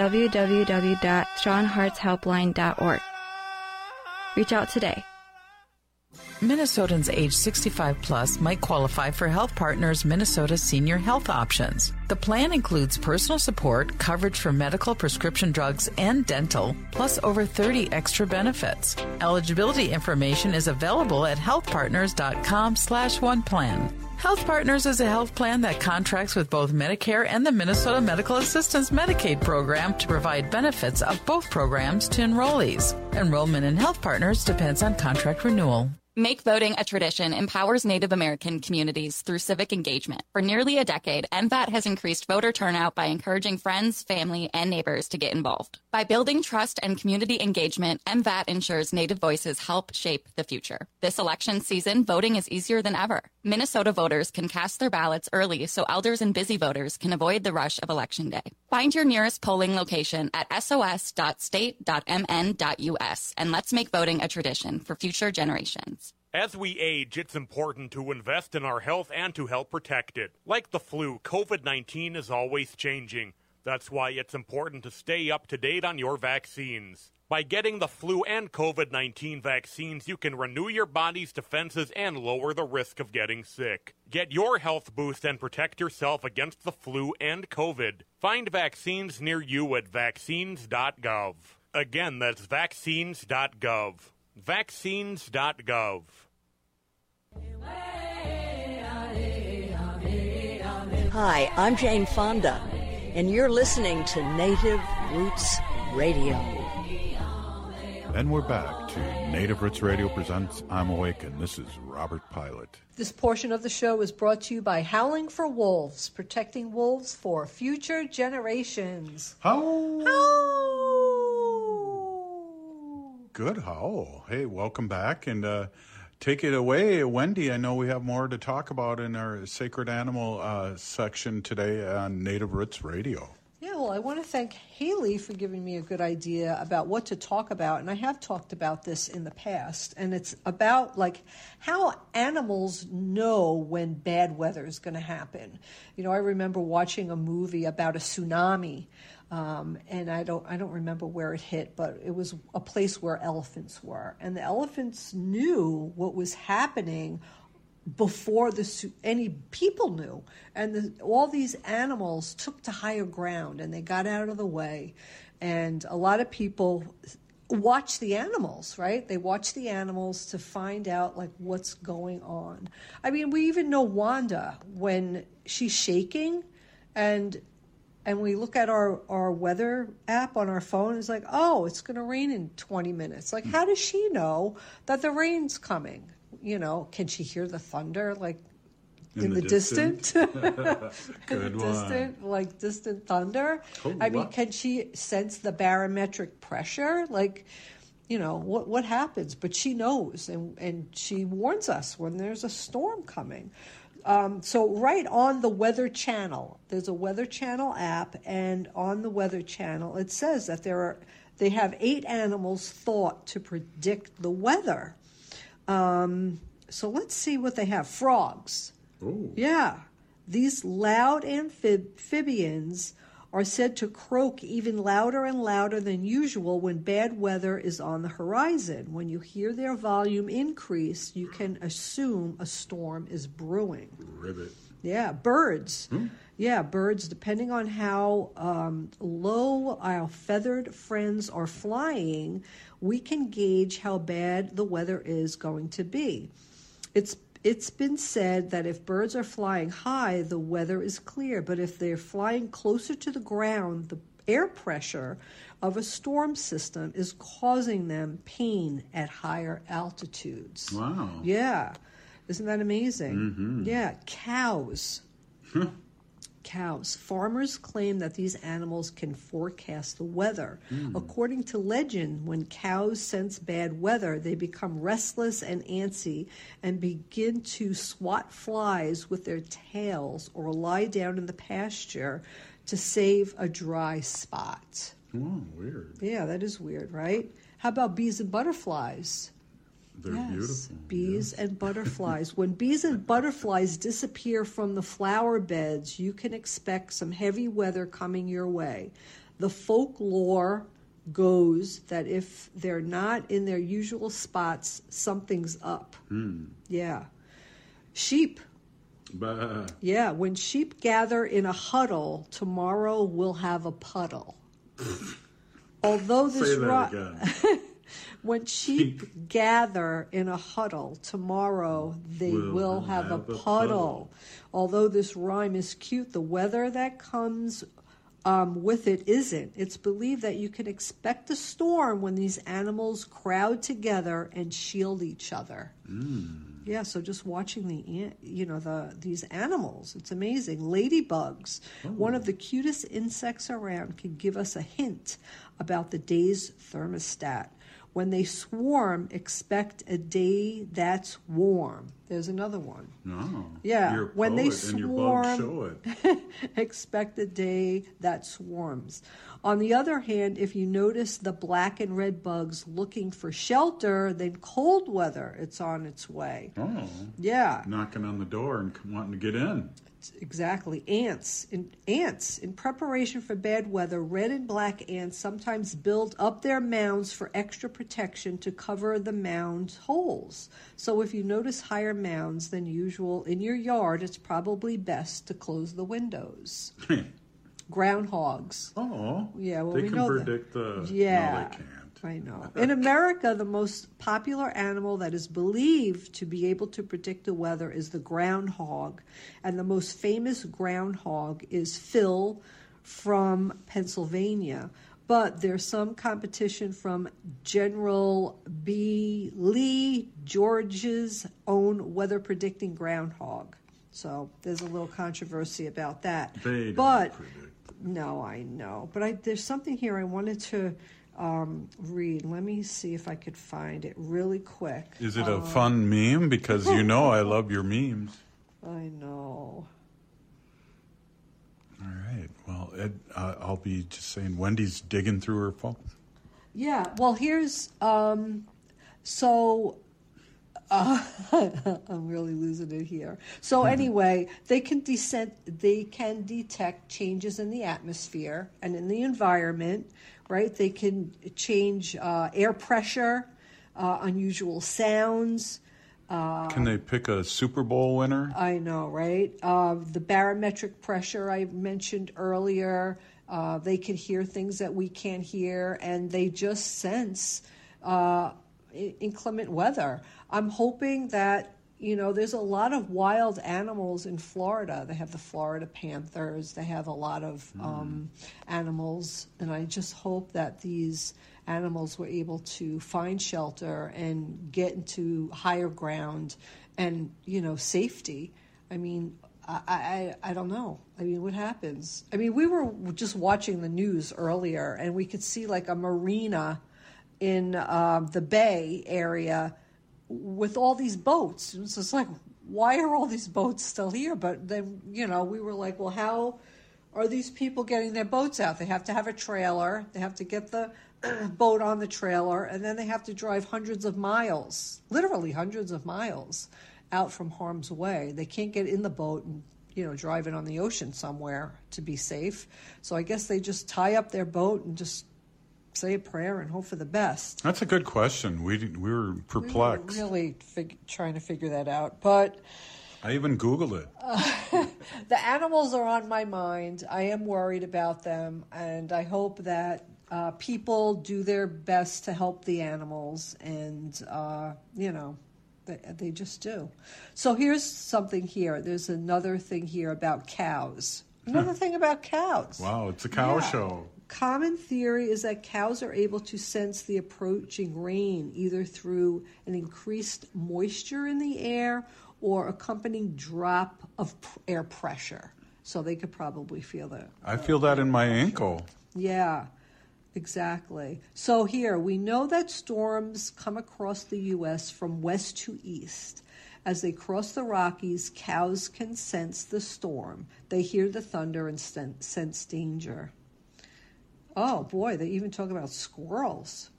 www.strongheartshelpline.org. Reach out today. Minnesotans age 65 plus might qualify for Health Partners Minnesota Senior Health Options. The plan includes personal support, coverage for medical, prescription drugs, and dental, plus over 30 extra benefits. Eligibility information is available at healthpartners.com/oneplan. Health Partners is a health plan that contracts with both Medicare and the Minnesota Medical Assistance Medicaid program to provide benefits of both programs to enrollees. Enrollment in Health Partners depends on contract renewal. Make voting a tradition empowers Native American communities through civic engagement. For nearly a decade, MVAT has increased voter turnout by encouraging friends, family, and neighbors to get involved. By building trust and community engagement, MVAT ensures Native voices help shape the future. This election season, voting is easier than ever. Minnesota voters can cast their ballots early so elders and busy voters can avoid the rush of Election Day. Find your nearest polling location at sos.state.mn.us and let's make voting a tradition for future generations. As we age, it's important to invest in our health and to help protect it. Like the flu, COVID-19 is always changing. That's why it's important to stay up to date on your vaccines. By getting the flu and COVID-19 vaccines, you can renew your body's defenses and lower the risk of getting sick. Get your health boost and protect yourself against the flu and COVID. Find vaccines near you at vaccines.gov. Again, that's vaccines.gov. Vaccines.gov. Hi, I'm Jane Fonda, and you're listening to Native Roots Radio. And we're back to Native Roots Radio presents I'm Awakened. This is Robert Pilot. This portion of the show is brought to you by Howling for Wolves, protecting wolves for future generations. Howl! Good howl. Hey, welcome back, and take it away, Wendy. I know we have more to talk about in our Sacred Animal section today on Native Roots Radio. Yeah, well, I want to thank Haley for giving me a good idea about what to talk about. And I have talked about this in the past. And it's about, like, how animals know when bad weather is going to happen. You know, I remember watching a movie about a tsunami. And I don't remember where it hit, but it was a place where elephants were. And the elephants knew what was happening before any people knew. And all these animals took to higher ground, and they got out of the way. And a lot of people watch the animals, right? They watch the animals to find out, like, what's going on. I mean, we even know Wanda, when she's shaking, and we look at our weather app on our phone, it's like, oh, it's going to rain in 20 minutes. Like, how does she know that the rain's coming? You know, can she hear the thunder, like, in the distant? Good one. Distant thunder? Oh, I mean, can she sense the barometric pressure? Like, you know, what happens? But she knows, and she warns us when there's a storm coming. So right on the Weather Channel, there's a Weather Channel app, and on the Weather Channel, it says that they have 8 animals thought to predict the weather. So let's see what they have. Frogs. Ooh. Yeah. These loud amphibians are said to croak even louder and louder than usual when bad weather is on the horizon. When you hear their volume increase, you can assume a storm is brewing. Ribbit. Yeah, birds. Yeah, birds, depending on how low our feathered friends are flying, we can gauge how bad the weather is going to be. It's been said that if birds are flying high, the weather is clear, but if they're flying closer to the ground, the air pressure of a storm system is causing them pain at higher altitudes. Wow. Yeah. Isn't that amazing? Mm-hmm. Yeah. Cows. Cows. Farmers claim that these animals can forecast the weather. According to legend, when cows sense bad weather, they become restless and antsy and begin to swat flies with their tails or lie down in the pasture to save a dry spot. Oh, weird. Yeah, that is weird, right? How about bees and butterflies? They're beautiful. Bees and butterflies. When bees and butterflies disappear from the flower beds, you can expect some heavy weather coming your way. The folklore goes that if they're not in their usual spots, something's up. Yeah. Sheep. Bah. Yeah, when sheep gather in a huddle, tomorrow we'll have a puddle. Although this Say that again. When sheep gather in a huddle, tomorrow they will have a puddle. Although this rhyme is cute, the weather that comes with it isn't. It's believed that you can expect a storm when these animals crowd together and shield each other. Yeah, so just watching these animals, it's amazing. Ladybugs, one of the cutest insects around, can give us a hint about the day's thermostat. When they swarm, expect a day that's warm. There's another one. Oh, yeah, you're a when they poet and your bugs show swarm, it. expect a day that swarms. On the other hand, if you notice the black and red bugs looking for shelter, then cold weather, it's on its way. Oh, yeah, knocking on the door and wanting to get in. Exactly. Ants. In preparation for bad weather, red and black ants sometimes build up their mounds for extra protection to cover the mound holes. So if you notice higher mounds than usual in your yard, it's probably best to close the windows. Groundhogs. Oh, yeah. Well, they we can know predict that. the. Yeah. No, they can't. I know. In America, the most popular animal that is believed to be able to predict the weather is the groundhog. And the most famous groundhog is Phil from Pennsylvania. But there's some competition from General B. Lee George's own weather predicting groundhog. So there's a little controversy about that. They but don't predict. No, I know. But there's something here I wanted to read. Let me see if I could find it really quick. Is it a fun meme? Because you know I love your memes. I know. All right. Well, Ed, I'll be just saying Wendy's digging through her phone. Yeah. Well, here's I'm really losing it here. So anyway, they can detect changes in the atmosphere and in the environment, right? They can change air pressure, unusual sounds. Can they pick a Super Bowl winner? I know, right? The barometric pressure I mentioned earlier. They can hear things that we can't hear, and they just sense inclement weather. I'm hoping that, there's a lot of wild animals in Florida. They have the Florida panthers. They have a lot of animals, and I just hope that these animals were able to find shelter and get into higher ground and, safety. I mean, I don't know. I mean, what happens? I mean, we were just watching the news earlier, and we could see like a marina in the Bay area with all these boats. It's just like, why are all these boats still here? But then, we were like, well, how are these people getting their boats out? They have to have a trailer. They have to get the boat on the trailer, and then they have to drive hundreds of miles, literally hundreds of miles, out from harm's way. They can't get in the boat and, drive it on the ocean somewhere to be safe. So I guess they just tie up their boat and just say a prayer and hope for the best. That's a good question. We were perplexed. We were really trying to figure that out. But I even Googled it. The animals are on my mind. I am worried about them, and I hope that people do their best to help the animals, and, they just do. So here's something here. There's another thing here about cows. Another thing about cows. Wow, it's a cow show. Common theory is that cows are able to sense the approaching rain either through an increased moisture in the air or accompanying drop of air pressure. So they could probably feel that. I feel that in my ankle. Yeah, exactly. So here, we know that storms come across the U.S. from west to east. As they cross the Rockies, cows can sense the storm. They hear the thunder and sense danger. Oh, boy, they even talk about squirrels.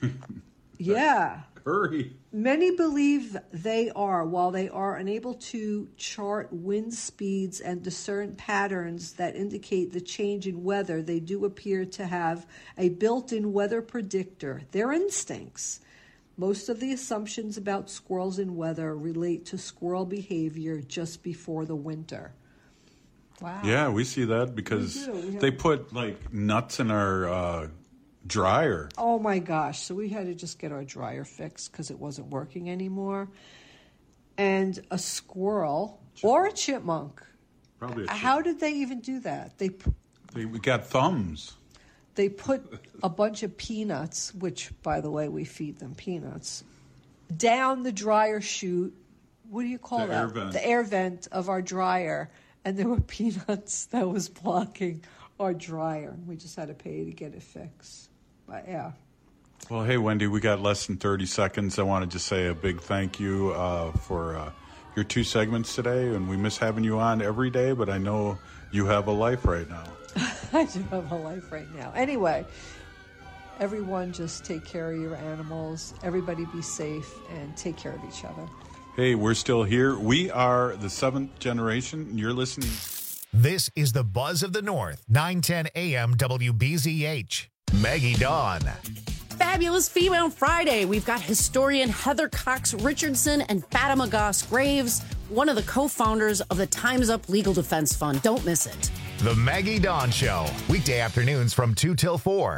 Yeah. Hurry. Many believe they are, while they are unable to chart wind speeds and discern patterns that indicate the change in weather, they do appear to have a built-in weather predictor, their instincts. Most of the assumptions about squirrels and weather relate to squirrel behavior just before the winter. Wow. Yeah, we see that because they put like nuts in our dryer. Oh my gosh. So we had to just get our dryer fixed because it wasn't working anymore. And a squirrel or a chipmunk. Probably a chipmunk. How did they even do that? We got thumbs. They put a bunch of peanuts, which, by the way, we feed them peanuts, down the dryer chute. What do you call that? Air vent. The air vent of our dryer. And there were peanuts that was blocking our dryer. We just had to pay to get it fixed. But yeah. Well, hey, Wendy, we got less than 30 seconds. I want to just say a big thank you for your 2 segments today. And we miss having you on every day, but I know you have a life right now. I do have a life right now. Anyway, everyone just take care of your animals. Everybody be safe and take care of each other. Hey, we're still here. We are the 7th generation, and you're listening. This is the Buzz of the North, 910 AM WBZH. Maggie Dawn. Fabulous Female Friday. We've got historian Heather Cox Richardson and Fatima Goss Graves, one of the co-founders of the Time's Up Legal Defense Fund. Don't miss it. The Maggie Dawn Show, weekday afternoons from 2 till 4.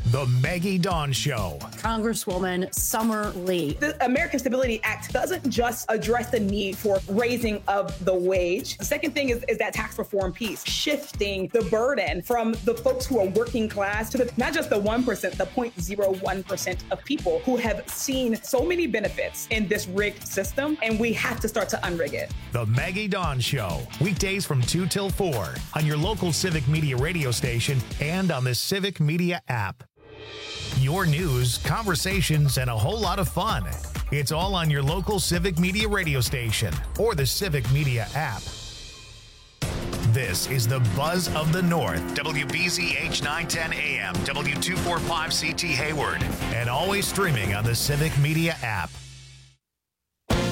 The Maggie Dawn Show. Congresswoman Summer Lee. The American Stability Act doesn't just address the need for raising of the wage. The second thing is that tax reform piece, shifting the burden from the folks who are working class to not just the 1%, the 0.01% of people who have seen so many benefits in this rigged system, and we have to start to unrig it. The Maggie Dawn Show, weekdays from 2 till 4 on your local Civic Media radio station and on the Civic Media app. Your news, conversations, and a whole lot of fun. It's all on your local Civic Media radio station or the Civic Media app. This is the Buzz of the North, WBZH 910 AM, W245CT Hayward, and always streaming on the Civic Media app.